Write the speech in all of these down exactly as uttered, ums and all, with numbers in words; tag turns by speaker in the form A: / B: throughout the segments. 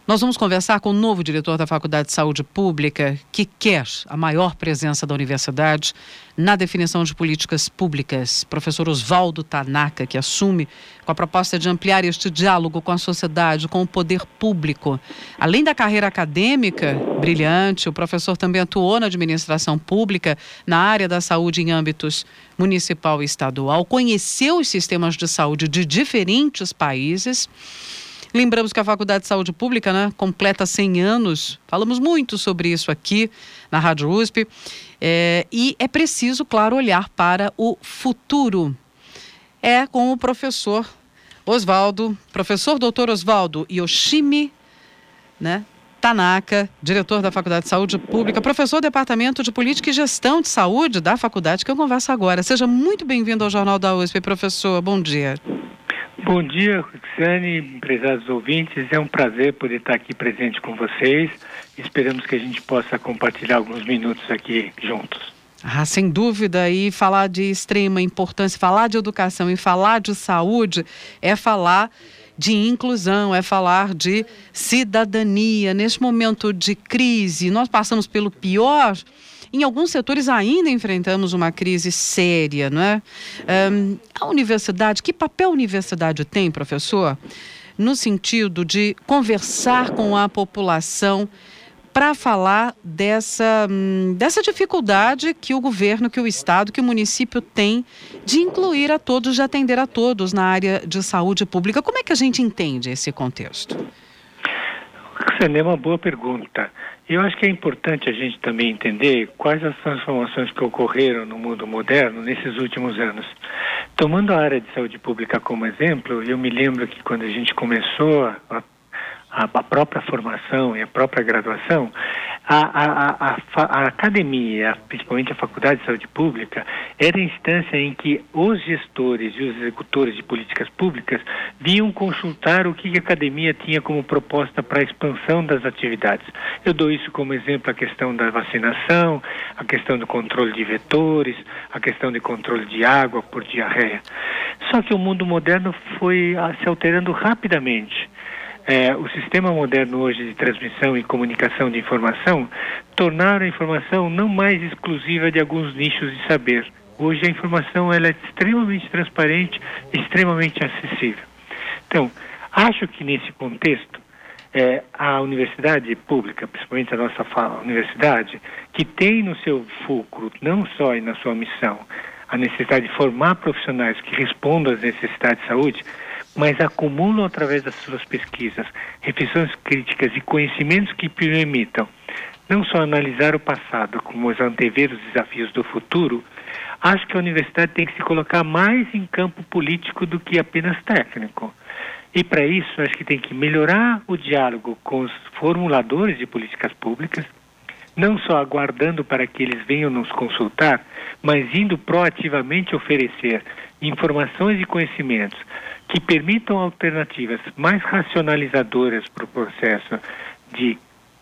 A: Nós vamos conversar com o novo diretor da Faculdade de Saúde Pública, que quer a maior presença da universidade na definição de políticas públicas. Professor Oswaldo Tanaka, que assume com a proposta de ampliar este diálogo com a sociedade, com o poder público. Além da carreira acadêmica brilhante, o professor também atuou na administração pública, na área da saúde em âmbitos municipal e estadual, conheceu os sistemas de saúde de diferentes países. Lembramos que a Faculdade de Saúde Pública, né, completa cem anos. Falamos muito sobre isso aqui na Rádio U S P. É, e é preciso, claro, olhar para o futuro. É com o professor Oswaldo, professor doutor Oswaldo Yoshimi, né, Tanaka, diretor da Faculdade de Saúde Pública, professor do Departamento de Política e Gestão de Saúde da faculdade, que eu converso agora. Seja muito bem-vindo ao Jornal da U S P, professor. Bom dia.
B: Bom dia, Roxane, prezados ouvintes. É um prazer poder estar aqui presente com vocês. Esperamos que a gente possa compartilhar alguns minutos aqui juntos.
A: Ah, sem dúvida. E falar de extrema importância, falar de educação e falar de saúde é falar de inclusão, é falar de cidadania. Neste momento de crise, nós passamos pelo pior. Em alguns setores ainda enfrentamos uma crise séria, não é? Um, a universidade, que papel a universidade tem, professor, no sentido de conversar com a população para falar dessa, dessa dificuldade que o governo, que o Estado, que o município tem de incluir a todos, de atender a todos na área de saúde pública? Como é que a gente entende esse contexto?
B: É uma boa pergunta. Eu acho que é importante a gente também entender quais as transformações que ocorreram no mundo moderno nesses últimos anos. Tomando a área de saúde pública como exemplo, eu me lembro que quando a gente começou a, a, a própria formação e a própria graduação, a, a, a, a, a academia, principalmente a Faculdade de Saúde Pública, era a instância em que os gestores e os executores de políticas públicas vinham consultar o que a academia tinha como proposta para a expansão das atividades. Eu dou isso como exemplo a questão da vacinação, a questão do controle de vetores, a questão de controle de água por diarreia. Só que o mundo moderno foi se alterando rapidamente. É, o sistema moderno hoje de transmissão e comunicação de informação tornaram a informação não mais exclusiva de alguns nichos de saber. Hoje a informação ela é extremamente transparente e extremamente acessível. Então, acho que nesse contexto, é, a universidade pública, principalmente a nossa universidade, que tem no seu fulcro, não só e na sua missão, a necessidade de formar profissionais que respondam às necessidades de saúde, mas acumulam através das suas pesquisas, reflexões críticas e conhecimentos que permitam não só analisar o passado, como os antever os desafios do futuro. Acho que a universidade tem que se colocar mais em campo político do que apenas técnico. E para isso, acho que tem que melhorar o diálogo com os formuladores de políticas públicas, não só aguardando para que eles venham nos consultar, mas indo proativamente oferecer informações e conhecimentos que permitam alternativas mais racionalizadoras para o processo de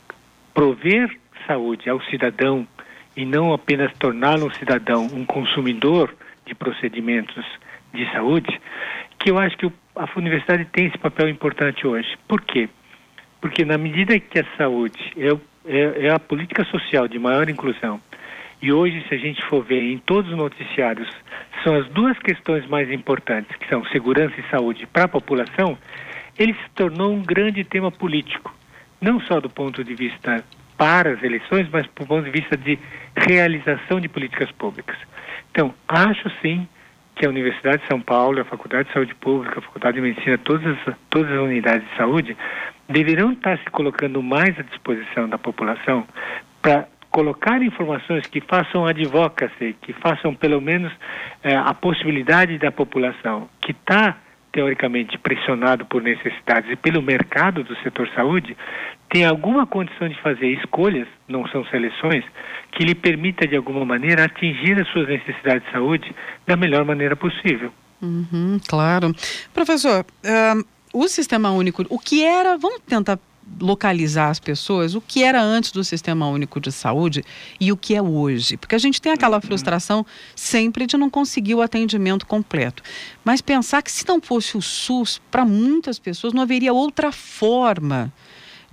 B: prover saúde ao cidadão e não apenas torná-lo um cidadão, um consumidor de procedimentos de saúde, que eu acho que a universidade tem esse papel importante hoje. Por quê? Porque na medida que a saúde é, é, é a política social de maior inclusão, e hoje, se a gente for ver em todos os noticiários, são as duas questões mais importantes, que são segurança e saúde para a população, ele se tornou um grande tema político, não só do ponto de vista para as eleições, mas do ponto de vista de realização de políticas públicas. Então, acho sim que a Universidade de São Paulo, a Faculdade de Saúde Pública, a Faculdade de Medicina, todas as, todas as unidades de saúde, deverão estar se colocando mais à disposição da população para colocar informações que façam advocacy, que façam pelo menos eh, a possibilidade da população que está teoricamente pressionado por necessidades e pelo mercado do setor saúde, tem alguma condição de fazer escolhas, não são seleções, que lhe permita de alguma maneira atingir as suas necessidades de saúde da melhor maneira possível.
A: Uhum, claro. Professor, uh, o Sistema Único, o que era, vamos tentar localizar as pessoas, o que era antes do Sistema Único de Saúde e o que é hoje, porque a gente tem aquela frustração sempre de não conseguir o atendimento completo, mas pensar que se não fosse o SUS, para muitas pessoas não haveria outra forma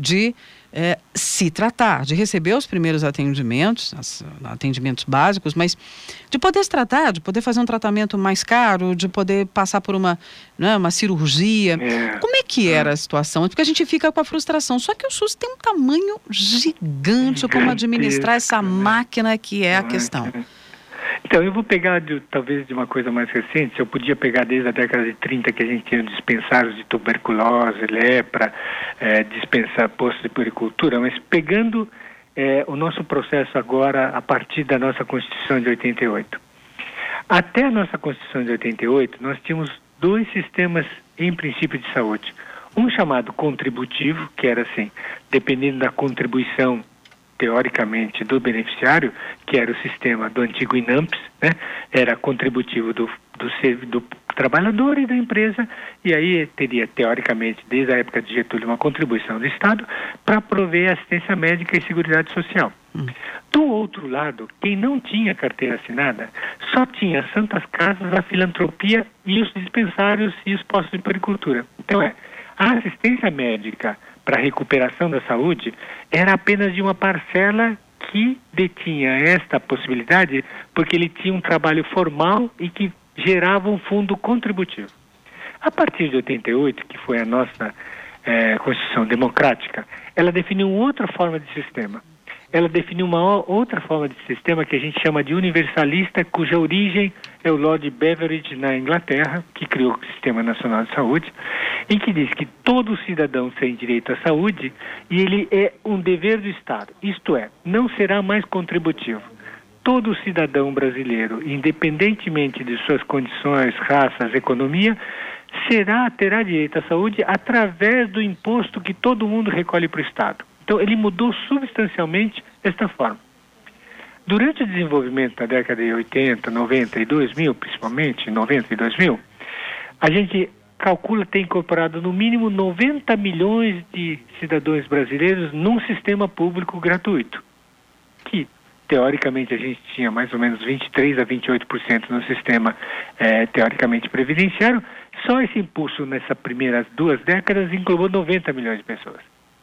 A: de é, se tratar, de receber os primeiros atendimentos, as, atendimentos básicos, mas de poder se tratar, de poder fazer um tratamento mais caro, de poder passar por uma, né, uma cirurgia.
B: É.
A: Como é que era a situação? Porque a gente fica com a frustração. Só que o SUS tem um tamanho gigante, como administrar essa máquina que é a questão.
B: Então, eu vou pegar, de, talvez, de uma coisa mais recente. Eu podia pegar desde a década de trinta, que a gente tinha dispensários de tuberculose, lepra, é, dispensar postos de puericultura, mas pegando é, o nosso processo agora a partir da nossa Constituição de oitenta e oito. Até a nossa Constituição de oitenta e oito, nós tínhamos dois sistemas, em princípio, de saúde. Um chamado contributivo, que era assim, dependendo da contribuição teoricamente do beneficiário, que era o sistema do antigo INAMPS, né? Era contributivo do, do, do trabalhador e da empresa, e aí teria teoricamente, desde a época de Getúlio, uma contribuição do Estado para prover assistência médica e seguridade social. Hum. Do outro lado, quem não tinha carteira assinada só tinha as santas casas, a filantropia e os dispensários e os postos de puericultura. Então é, a assistência médica para a recuperação da saúde era apenas de uma parcela que detinha esta possibilidade porque ele tinha um trabalho formal e que gerava um fundo contributivo. A partir de oitenta e oito, que foi a nossa eh, Constituição Democrática, ela definiu outra forma de sistema. Ela definiu uma outra forma de sistema que a gente chama de universalista, cuja origem é o Lord Beveridge na Inglaterra, que criou o Sistema Nacional de Saúde, em que diz que todo cidadão tem direito à saúde e ele é um dever do Estado. Isto é, não será mais contributivo. Todo cidadão brasileiro, independentemente de suas condições, raças, economia, será, terá direito à saúde através do imposto que todo mundo recolhe para o Estado. Então, ele mudou substancialmente esta forma. Durante o desenvolvimento da década de oitenta, noventa e dois mil, principalmente, noventa e dois mil, a gente calcula ter incorporado no mínimo noventa milhões de cidadãos brasileiros num sistema público gratuito, que, teoricamente, a gente tinha mais ou menos vinte e três a vinte e oito por cento no sistema, eh, teoricamente, previdenciário. Só esse impulso nessas primeiras duas décadas englobou noventa milhões de pessoas.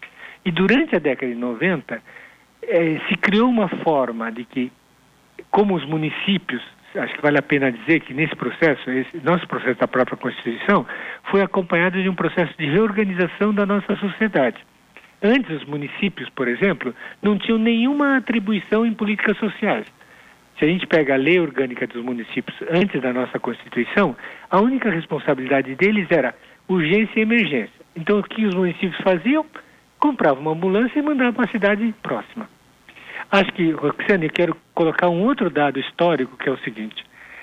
B: E durante a década de noventa, eh, se criou uma forma de que, como os municípios, acho que vale a pena dizer que nesse processo, esse nosso processo da própria Constituição, foi acompanhado de um processo de reorganização da nossa sociedade. Antes, os municípios, por exemplo, não tinham nenhuma atribuição em políticas sociais. Se a gente pega a lei orgânica dos municípios antes da nossa Constituição, a única responsabilidade deles era urgência e emergência. Então, o que os municípios faziam? Compravam uma ambulância e mandavam para a cidade próxima. Acho que, Roxane, eu quero colocar um outro dado histórico, que é o seguinte.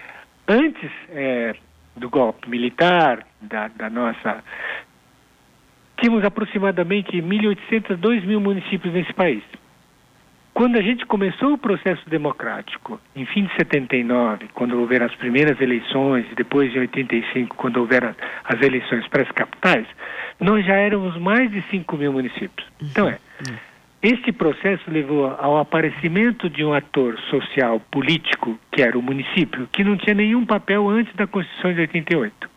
B: Antes é, do golpe militar, da, da nossa... Tínhamos aproximadamente mil e oitocentos, dois mil municípios nesse país. Quando a gente começou o processo democrático, em fim de setenta e nove, quando houveram as primeiras eleições, e depois em oitenta e cinco, quando houveram as eleições para as capitais, nós já éramos mais de cinco mil municípios. Então é, este processo levou ao aparecimento de um ator social, político, que era o município, que não tinha nenhum papel antes da Constituição de oitenta e oito.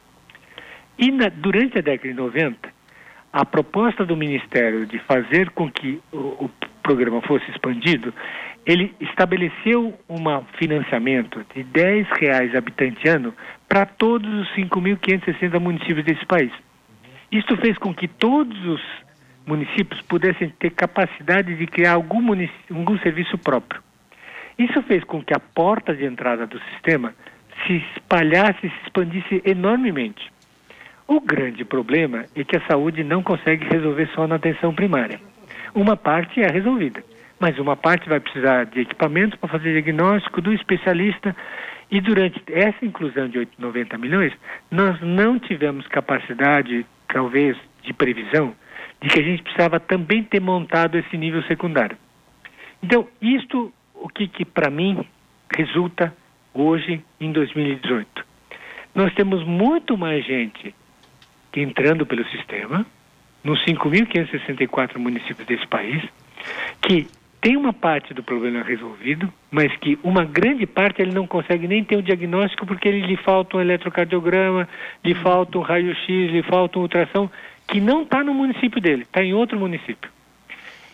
B: E na, durante a década de noventa, a proposta do Ministério de fazer com que o, o programa fosse expandido, ele estabeleceu um financiamento de dez reais habitante ano para todos os cinco mil quinhentos e sessenta municípios desse país. Isto fez com que todos os municípios pudessem ter capacidade de criar algum, algum serviço próprio. Isso fez com que a porta de entrada do sistema se espalhasse e se expandisse enormemente. O grande problema é que a saúde não consegue resolver só na atenção primária. Uma parte é resolvida, mas uma parte vai precisar de equipamentos para fazer diagnóstico do especialista. E durante essa inclusão de noventa milhões, nós não tivemos capacidade, talvez, de previsão, de que a gente precisava também ter montado esse nível secundário. Então, isto, o que, que para mim resulta hoje em dois mil e dezoito? Nós temos muito mais gente entrando pelo sistema, nos cinco mil quinhentos e sessenta e quatro municípios desse país, que tem uma parte do problema resolvido, mas que uma grande parte ele não consegue nem ter um diagnóstico porque ele, lhe falta um eletrocardiograma, lhe falta um raio-x, lhe falta um ultrassom, que não está no município dele, está em outro município.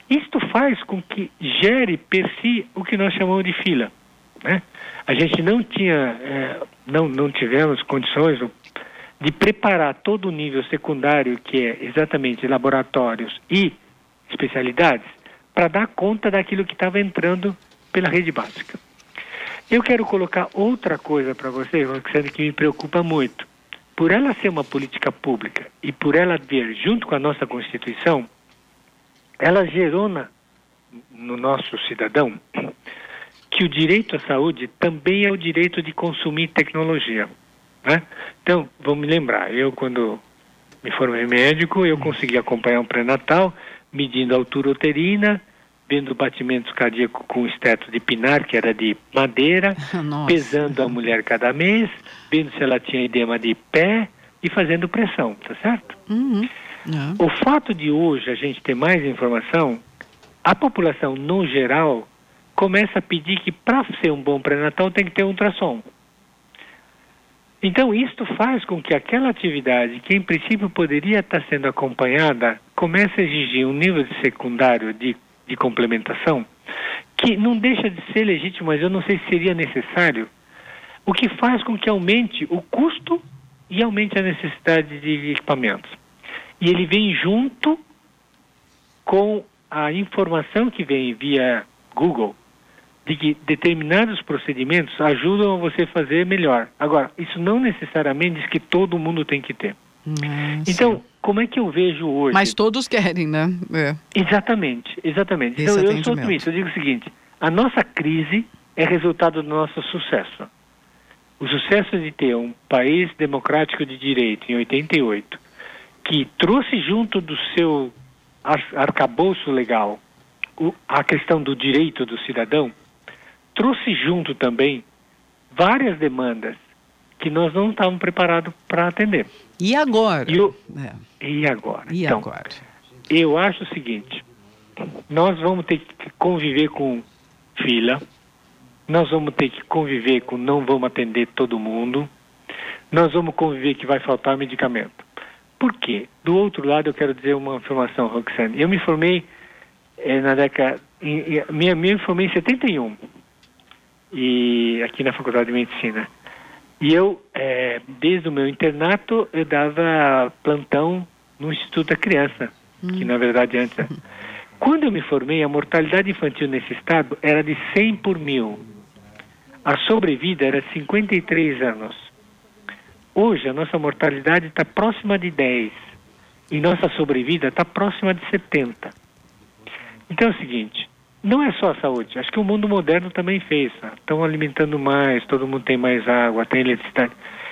B: Isto faz com que gere per si o que nós chamamos de fila, né? A gente não tinha, é, não, não tivemos condições de preparar todo o nível secundário, que é exatamente laboratórios e especialidades, para dar conta daquilo que estava entrando pela rede básica. Eu quero colocar outra coisa para vocês, Roxane, que me preocupa muito. Por ela ser uma política pública e por ela vir junto com a nossa Constituição, ela gerou na, no nosso cidadão que o direito à saúde também é o direito de consumir tecnologia, né? Então, vamos me lembrar, eu quando me formei médico, eu consegui acompanhar um pré-natal, medindo a altura uterina, vendo batimentos cardíacos com esteto de pinar, que era de madeira, Nossa. pesando a mulher cada mês, vendo se ela tinha edema de pé e fazendo pressão, tá certo?
A: Uhum.
B: Yeah. O fato de hoje a gente ter mais informação, a população no geral começa a pedir que para ser um bom pré-natal tem que ter um ultrassom. Então isto faz com que aquela atividade que em princípio poderia estar sendo acompanhada comece a exigir um nível de secundário de, de complementação que não deixa de ser legítimo, mas eu não sei se seria necessário, o que faz com que aumente o custo e aumente a necessidade de equipamentos. E ele vem junto com a informação que vem via Google, de que determinados procedimentos ajudam a você fazer melhor. Agora, isso não necessariamente diz que todo mundo tem que ter.
A: Nossa.
B: Então, como é que eu vejo hoje?
A: Mas todos querem, né? É.
B: Exatamente, exatamente. Esse então, eu sou otimista. Eu digo o seguinte, a nossa crise é resultado do nosso sucesso. O sucesso de ter um país democrático de direito em oitenta e oito, que trouxe junto do seu arcabouço legal o, a questão do direito do cidadão, trouxe junto também várias demandas que nós não estávamos preparados para atender.
A: E agora?
B: E, eu, é. e agora?
A: E
B: então,
A: agora?
B: Eu acho o seguinte, nós vamos ter que conviver com fila, nós vamos ter que conviver com não vamos atender todo mundo, nós vamos conviver que vai faltar medicamento. Por quê? Do outro lado, eu quero dizer uma informação, Roxane. Eu me formei eh, na década... Em, em, me, me formei em setenta e um, e, aqui na Faculdade de Medicina. E eu, eh, desde o meu internato, eu dava plantão no Instituto da Criança, hum. que na verdade antes... Hum. Quando eu me formei, a mortalidade infantil nesse estado era de cem por mil. A sobrevida era cinquenta e três anos. Hoje, a nossa mortalidade está próxima de dez e nossa sobrevida está próxima de setenta. Então é o seguinte, não é só a saúde, acho que o mundo moderno também fez. Estão alimentando mais, todo mundo tem mais água, tem eletricidade.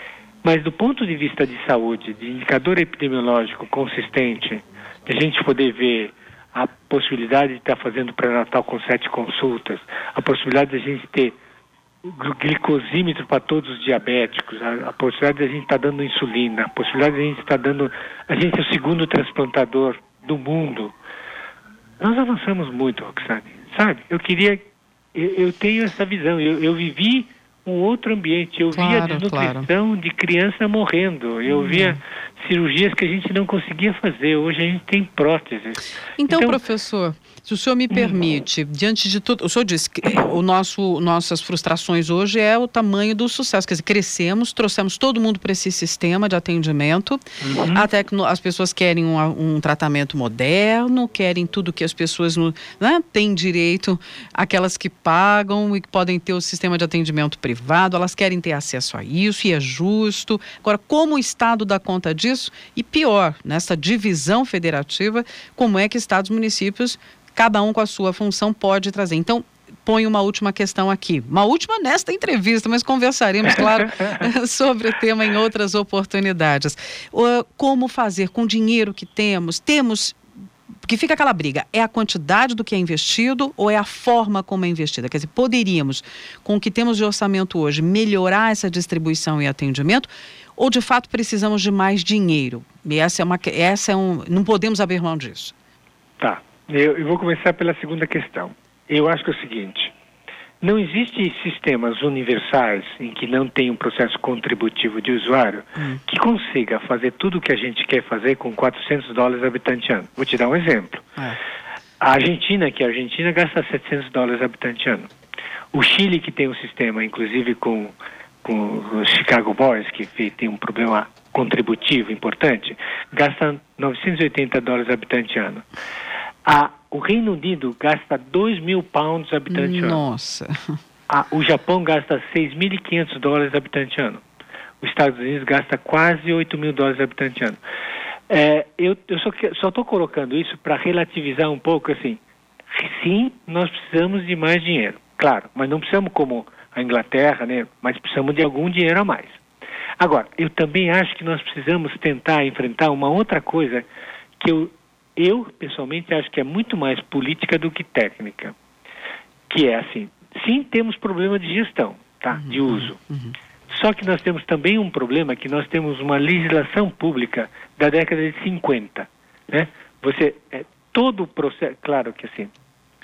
B: Mas do ponto de vista de saúde, de indicador epidemiológico consistente, de a gente poder ver a possibilidade de estar fazendo pré-natal com sete consultas, a possibilidade de a gente ter glicosímetro para todos os diabéticos, a, a possibilidade de a gente estar tá dando insulina, a possibilidade de a gente estar tá dando... A gente é o segundo transplantador do mundo. Nós avançamos muito, Roxane, sabe? Eu queria... Eu, eu tenho essa visão, eu, eu vivi um outro ambiente, eu claro, via desnutrição claro. de criança morrendo, eu hum. via cirurgias que a gente não conseguia fazer, hoje a gente tem próteses.
A: Então, então professor, se o senhor me permite, hum. diante de tudo, o senhor disse que o nosso, nossas frustrações hoje é o tamanho do sucesso, quer dizer, crescemos, trouxemos todo mundo para esse sistema de atendimento, uhum. até que as pessoas querem um, um tratamento moderno, querem tudo que as pessoas, né, têm direito, aquelas que pagam e que podem ter o sistema de atendimento privado, elas querem ter acesso a isso e é justo. Agora, como o Estado dá conta disso? E pior, nessa divisão federativa, como é que estados e municípios, cada um com a sua função, pode trazer? Então, põe uma última questão aqui. Uma última nesta entrevista, mas conversaremos, claro, sobre o tema em outras oportunidades. Como fazer com o dinheiro que temos? Temos... Porque fica aquela briga, é a quantidade do que é investido ou é a forma como é investida? Quer dizer, poderíamos, com o que temos de orçamento hoje, melhorar essa distribuição e atendimento ou de fato precisamos de mais dinheiro? E essa é uma, essa é um, não podemos abrir mão disso.
B: Tá, eu, eu vou começar pela segunda questão. Eu acho que é o seguinte, não existe sistemas universais em que não tem um processo contributivo de usuário hum. que consiga fazer tudo o que a gente quer fazer com quatrocentos dólares habitante ano. Vou te dar um exemplo. É. A Argentina, que a Argentina gasta setecentos dólares habitante ano. O Chile, que tem um sistema, inclusive com, com os Chicago Boys, que tem um problema contributivo importante, gasta novecentos e oitenta dólares habitante ano. A, o Reino Unido gasta dois mil pounds habitante ano.
A: Nossa!
B: A, o Japão gasta seis mil e quinhentos dólares habitante ano. Os Estados Unidos gasta quase oito mil dólares habitante ano. É, eu, eu só estou colocando isso para relativizar um pouco, assim, sim, nós precisamos de mais dinheiro, claro, mas não precisamos como a Inglaterra, né, mas precisamos de algum dinheiro a mais. Agora, eu também acho que nós precisamos tentar enfrentar uma outra coisa que eu, eu pessoalmente acho que é muito mais política do que técnica, que é assim, sim, temos problema de gestão, tá, de uso. Uhum. Só que nós temos também um problema que nós temos uma legislação pública da década de cinquenta, né? Você, é, todo o processo, claro que assim,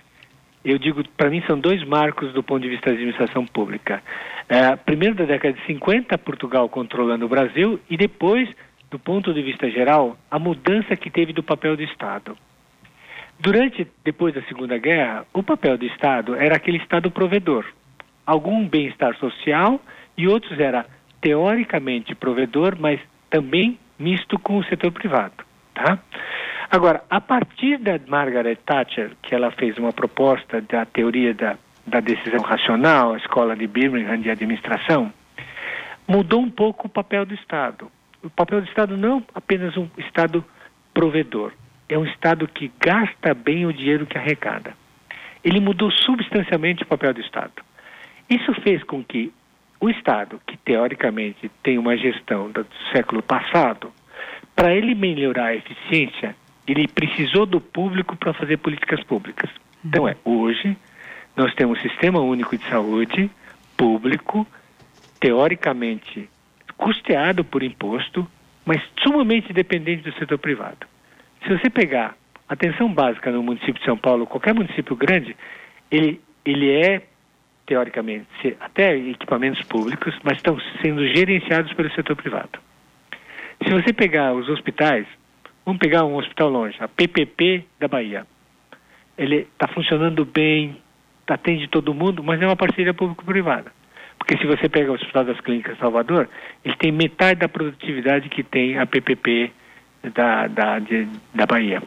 B: eu digo, para mim são dois marcos do ponto de vista da administração pública. É, primeiro da década de cinquenta, Portugal controlando o Brasil, e depois, do ponto de vista geral, a mudança que teve do papel do Estado. Durante, depois da Segunda Guerra, o papel do Estado era aquele Estado provedor. Algum bem-estar social e outros era teoricamente provedor, mas também misto com o setor privado, tá? Agora, a partir da Margaret Thatcher, que ela fez uma proposta da teoria da, da decisão racional, a escola de Birmingham de administração, mudou um pouco o papel do Estado. O papel do Estado não é apenas um Estado provedor, é um Estado que gasta bem o dinheiro que arrecada. Ele mudou substancialmente o papel do Estado. Isso fez com que o Estado, que teoricamente tem uma gestão do século passado, para ele melhorar a eficiência, ele precisou do público para fazer políticas públicas. Então é, hoje nós temos um sistema único de saúde público, teoricamente custeado por imposto, mas sumamente dependente do setor privado. Se você pegar atenção básica no município de São Paulo, qualquer município grande, ele, ele é teoricamente, até equipamentos públicos, mas estão sendo gerenciados pelo setor privado. Se você pegar os hospitais, vamos pegar um hospital longe, a P P P da Bahia. Ele está funcionando bem, atende todo mundo, mas é uma parceria público-privada. Porque se você pega o Hospital das Clínicas Salvador, ele tem metade da produtividade que tem a P P P da, da, de, da Bahia.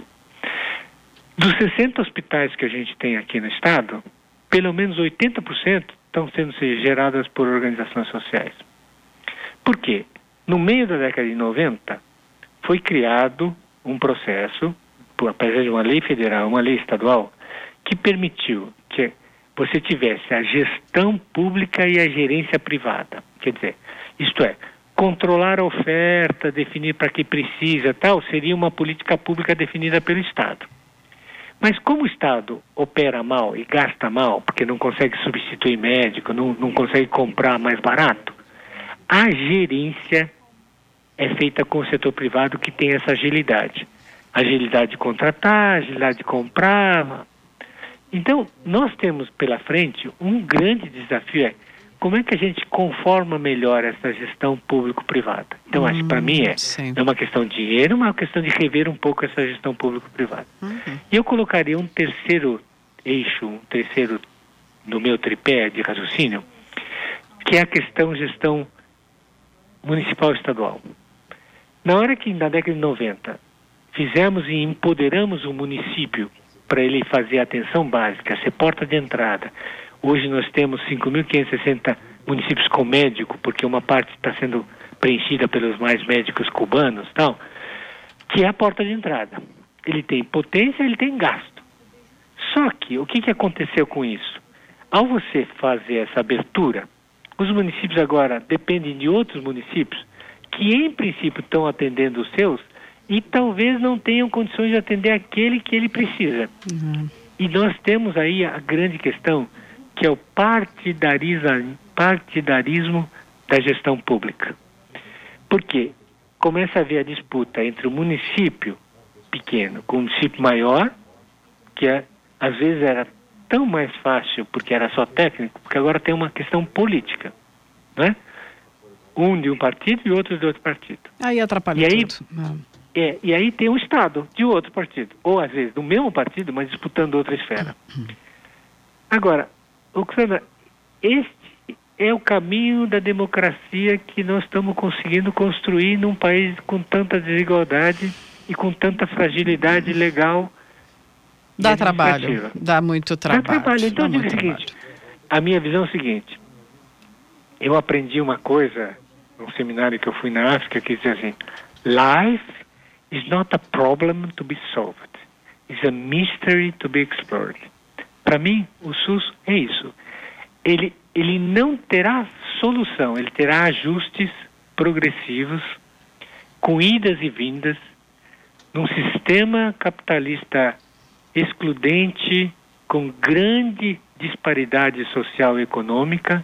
B: Dos sessenta hospitais que a gente tem aqui no estado, pelo menos oitenta por cento estão sendo geradas por organizações sociais. Por quê? No meio da década de noventa, foi criado um processo, por, apesar de uma lei federal, uma lei estadual, que permitiu que você tivesse a gestão pública e a gerência privada. Quer dizer, isto é, controlar a oferta, definir para que precisa, tal, seria uma política pública definida pelo Estado. Mas como o Estado opera mal e gasta mal, porque não consegue substituir médico, não, não consegue comprar mais barato, a gerência é feita com o setor privado que tem essa agilidade. Agilidade de contratar, agilidade de comprar. Então, nós temos pela frente um grande desafio, é como é que a gente conforma melhor essa gestão público-privada. Então, hum, acho que para mim é, é uma questão de dinheiro, mas é uma questão de rever um pouco essa gestão público-privada. Uhum. E eu colocaria um terceiro eixo, um terceiro no meu tripé de raciocínio, que é a questão gestão municipal e estadual. Na hora que, na década de noventa, fizemos e empoderamos o município para ele fazer a atenção básica, ser porta de entrada. Hoje nós temos cinco mil quinhentos e sessenta municípios com médico, porque uma parte está sendo preenchida pelos mais médicos cubanos, tal, que é a porta de entrada. Ele tem potência, ele tem gasto. Só que, o que, que aconteceu com isso? Ao você fazer essa abertura, os municípios agora dependem de outros municípios que, em princípio, estão atendendo os seus e talvez não tenham condições de atender aquele que ele precisa. Uhum. E nós temos aí a grande questão, que é o partidarismo, partidarismo da gestão pública. Por quê? Começa a haver a disputa entre o município pequeno com o município maior, que é, às vezes era tão mais fácil porque era só técnico, porque agora tem uma questão política, né? Um de um partido e outro de outro partido.
A: Aí atrapalha
B: e aí,
A: tudo.
B: É, e aí tem um Estado de outro partido, ou às vezes do mesmo partido, mas disputando outra esfera. Agora, Oksana, este é o caminho da democracia que nós estamos conseguindo construir num país com tanta desigualdade e com tanta fragilidade legal.
A: Dá trabalho, dá muito trabalho.
B: Dá trabalho. Então,
A: dá
B: eu digo o seguinte, a minha visão é o seguinte, eu aprendi uma coisa num seminário que eu fui na África que dizia assim, life is not a problem to be solved, it's a mystery to be explored. Para mim, o SUS é isso. Ele, ele não terá solução, ele terá ajustes progressivos, com idas e vindas, num sistema capitalista excludente, com grande disparidade social e econômica,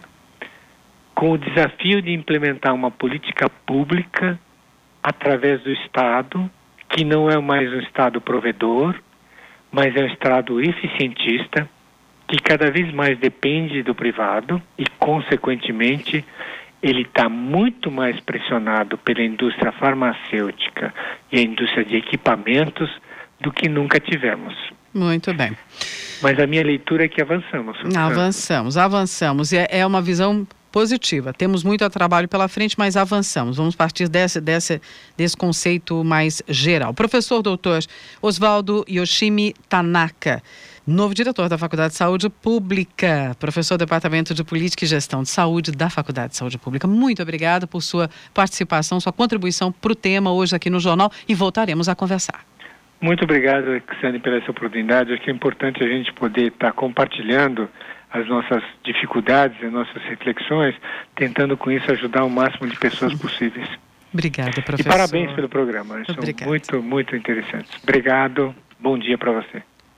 B: com o desafio de implementar uma política pública através do Estado, que não é mais um Estado provedor, mas é um Estado eficientista, que cada vez mais depende do privado e, consequentemente, ele está muito mais pressionado pela indústria farmacêutica e a indústria de equipamentos do que nunca tivemos.
A: Muito bem.
B: Mas a minha leitura é que avançamos.
A: Avançamos, avançamos. E é, é uma visão positiva. Temos muito trabalho pela frente, mas avançamos. Vamos partir desse, desse, desse conceito mais geral. Professor doutor Oswaldo Yoshimi Tanaka, novo diretor da Faculdade de Saúde Pública, professor do Departamento de Política e Gestão de Saúde da Faculdade de Saúde Pública. Muito obrigada por sua participação, sua contribuição para o tema hoje aqui no Jornal e voltaremos a conversar.
B: Muito obrigado, Alexandre, pela essa oportunidade. Acho que é importante a gente poder estar compartilhando as nossas dificuldades, as nossas reflexões, tentando com isso ajudar o máximo de pessoas possíveis.
A: Obrigada, professor.
B: E parabéns pelo programa. São muito, muito interessantes. Obrigado. Bom dia para você.